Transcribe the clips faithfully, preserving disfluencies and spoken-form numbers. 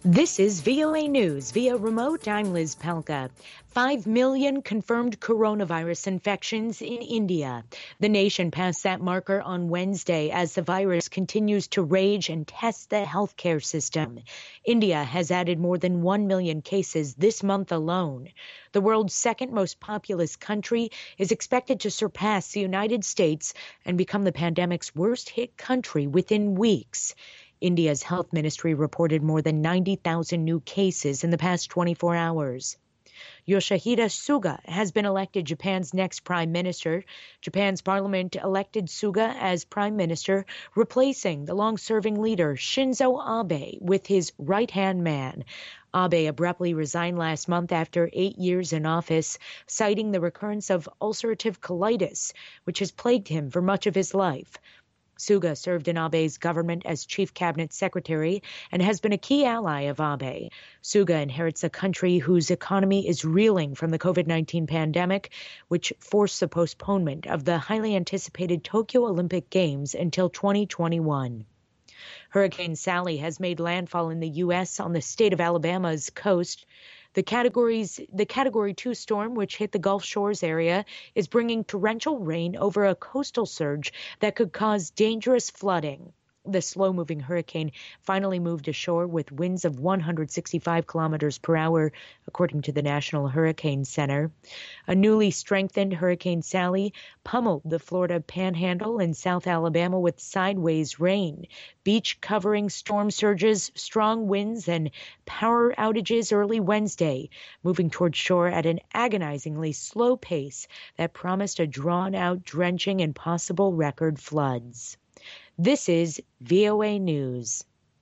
This is V O A News via remote. I'm Liz Pelka. Five million confirmed coronavirus infections in India. The nation passed that marker on Wednesday as the virus continues to rage and test the healthcare system. India has added more than one million cases this month alone. The world's second most populous country is expected to surpass the United States and become the pandemic's worst hit country within weeks. India's health ministry reported more than ninety thousand new cases in the past twenty-four hours. Yoshihide Suga has been elected Japan's next prime minister. Japan's parliament elected Suga as prime minister, replacing the long-serving leader Shinzo Abe with his right-hand man. Abe abruptly resigned last month after eight years in office, citing the recurrence of ulcerative colitis, which has plagued him for much of his life. Suga served in Abe's government as chief cabinet secretary and has been a key ally of Abe. Suga inherits a country whose economy is reeling from the COVID nineteen pandemic, which forced the postponement of the highly anticipated Tokyo Olympic Games until twenty twenty-one. Hurricane Sally has made landfall in the U S on the state of Alabama's coast. The categories, the Category two storm, which hit the Gulf Shores area, is bringing torrential rain over a coastal surge that could cause dangerous flooding. The slow-moving hurricane finally moved ashore with winds of one hundred sixty-five kilometers per hour, according to the National Hurricane Center. A newly strengthened Hurricane Sally pummeled the Florida Panhandle and South Alabama with sideways rain, beach-covering storm surges, strong winds, and power outages early Wednesday, moving toward shore at an agonizingly slow pace that promised a drawn-out drenching and possible record floods. This is V O A News.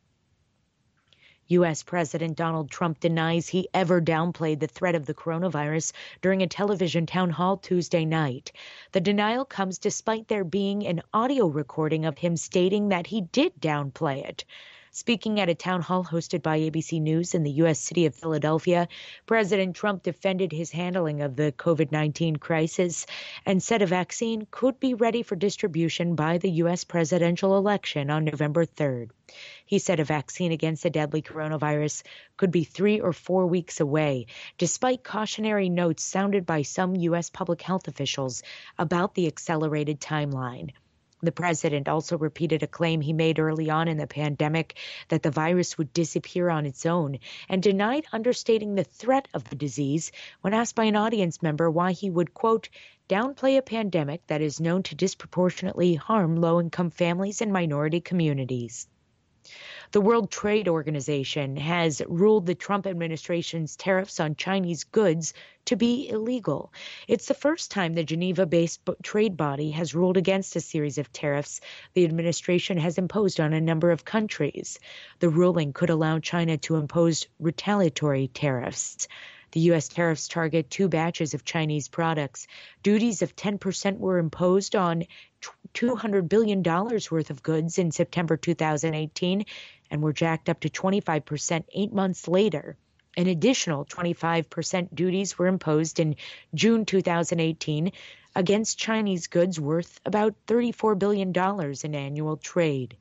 U S. President Donald Trump denies he ever downplayed the threat of the coronavirus during a television town hall Tuesday night. The denial comes despite there being an audio recording of him stating that he did downplay it. Speaking at a town hall hosted by A B C News in the U S city of Philadelphia, President Trump defended his handling of the COVID nineteen crisis and said a vaccine could be ready for distribution by the U S presidential election on November third. He said a vaccine against the deadly coronavirus could be three or four weeks away, despite cautionary notes sounded by some U S public health officials about the accelerated timeline. The president also repeated a claim he made early on in the pandemic that the virus would disappear on its own and denied understating the threat of the disease when asked by an audience member why he would, quote, downplay a pandemic that is known to disproportionately harm low-income families and minority communities. The World Trade Organization has ruled the Trump administration's tariffs on Chinese goods to be illegal. It's the first time the Geneva-based trade body has ruled against a series of tariffs the administration has imposed on a number of countries. The ruling could allow China to impose retaliatory tariffs. The U S tariffs target two batches of Chinese products. Duties of ten percent were imposed on two hundred billion dollars worth of goods in September two thousand eighteen and were jacked up to twenty-five percent eight months later. An additional twenty-five percent duties were imposed in June two thousand eighteen against Chinese goods worth about thirty-four billion dollars in annual trade.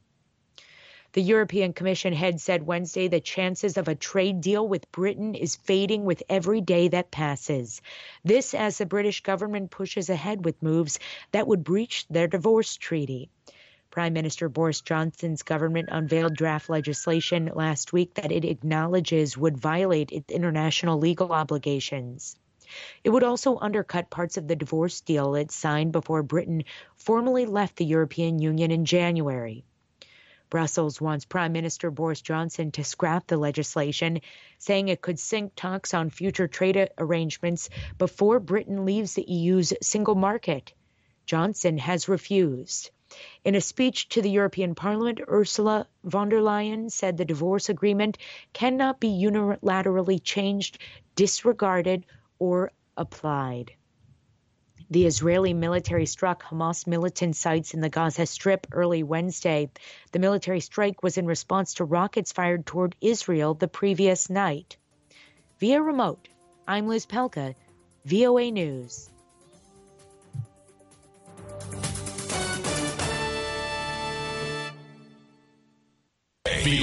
The European Commission head said Wednesday the chances of a trade deal with Britain is fading with every day that passes. This as the British government pushes ahead with moves that would breach their divorce treaty. Prime Minister Boris Johnson's government unveiled draft legislation last week that it acknowledges would violate its international legal obligations. It would also undercut parts of the divorce deal it signed before Britain formally left the European Union in January. Brussels wants Prime Minister Boris Johnson to scrap the legislation, saying it could sink talks on future trade arrangements before Britain leaves the E U's single market. Johnson has refused. In a speech to the European Parliament, Ursula von der Leyen said the divorce agreement cannot be unilaterally changed, disregarded, or applied. The Israeli military struck Hamas militant sites in the Gaza Strip early Wednesday. The military strike was in response to rockets fired toward Israel the previous night. Via remote, I'm Liz Pelka, V O A News.